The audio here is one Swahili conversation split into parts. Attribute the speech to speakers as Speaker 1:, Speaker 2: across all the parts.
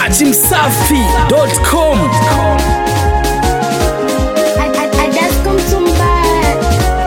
Speaker 1: dachimsafi.com.
Speaker 2: I just come to buy.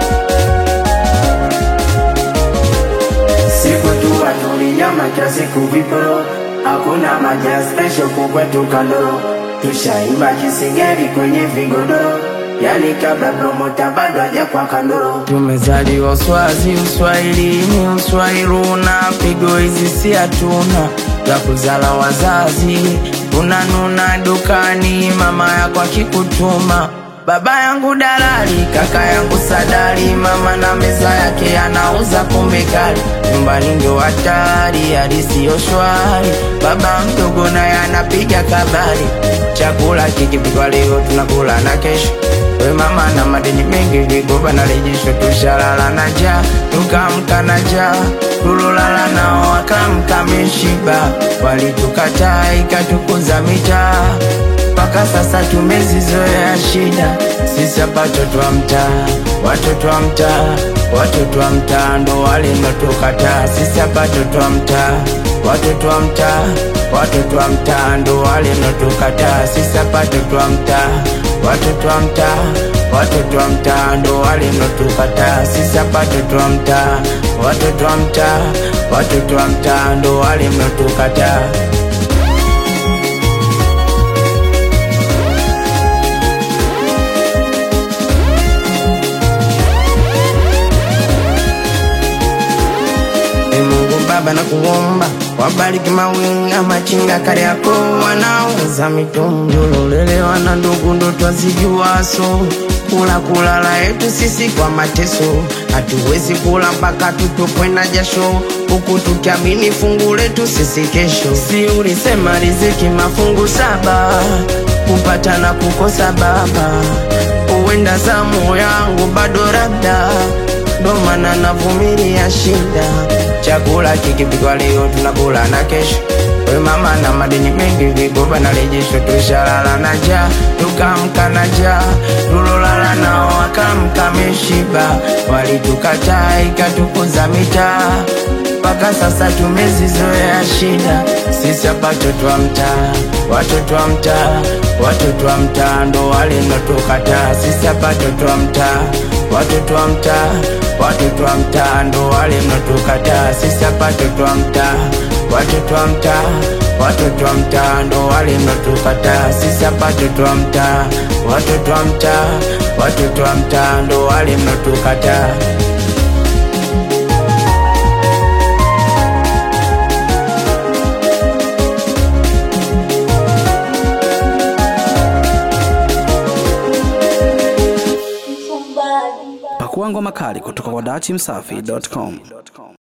Speaker 3: Siku tu watuli nyama kila siku viporo. Hakuna maja special kukwetu kando. Tushaimba kisingeri kwenye vigodoro. Yani kabla promota bado haja kwa kando. Tumezaliwa Uswazi, Uswahilini, Uswahiluna. Pigo hizi si hatuna za kuzala wazazi. Unanuna dukani, mama yako akikutuma. Baba yangu dalali, kaka yangu sadali. Mama na meza yake anauza pombe kali. Nyumbani ndio hatari, hadi sio shwari. Baba mdogo naye anapiga kabari. Chakula kikipikwa leo tunakula na kesho. We mama na madeni mengi, vigoba na rejesho. Tushalala na njaa, tukaamka na njaa. Tulolala nao wakamka meshiba. Walitukataa ikatukuza mitaa. Paka sasa tumezizoea shida. Sisi hapa watoto wa mtaa, watoto wa mtaa, watoto wa mtaa ndo walinotukataa. Sisi hapa watoto wa mtaa, watoto wa mtaa, watoto wa mtaa ndo walinotukataa. Sisi hapa watoto wa mtaa, watoto wa mtaa, watoto wa mtaa ndo walinotukataa. Sisi hapa watoto wa mtaa, watoto wa mtaa, watoto wa mtaa ndo walinotukataa. Baba na kuomba wabariki mawinga machinga kare yako wanauza mitumbo lelewa na ndugu ndo twazijuaso kula kulala yetu sisi kwa mateso hatuwezi kula mpaka tutupwe na jasho huku tukiamini fungu letu sisi kesho. Si ulisema riziki mafungu saba kupata na kukosa baba, uenda zamu yangu bado labda ndo maana navumilia shida. Chakula kikipikwa leo tunakula na kesho. We mama na madeni mengi, vigoba na rejesho. Tushalala na njaa, tukaamka na njaa. Tulolala nao wakamka meshiba. Walitukataa ikatukuza mitaa. Paka sasa tumezizoea shida. Sisi hapa watoto wa mtaa, watoto wa mtaa, watoto wa mtaa ndo walinotukataa. Sisi hapa watoto wa mtaa, watoto wa mtaa, watoto wa mtaa ndo walinotukataa. Sisi hapa watoto wa mtaa, watoto wa mtaa, watoto wa mtaa ndo walinotukataa. Sisi hapa watoto wa mtaa, watoto wa mtaa, watoto wa mtaa ndo walinotukataa.
Speaker 1: Pakuangwa makali kutoka kwa dachimsafi.com.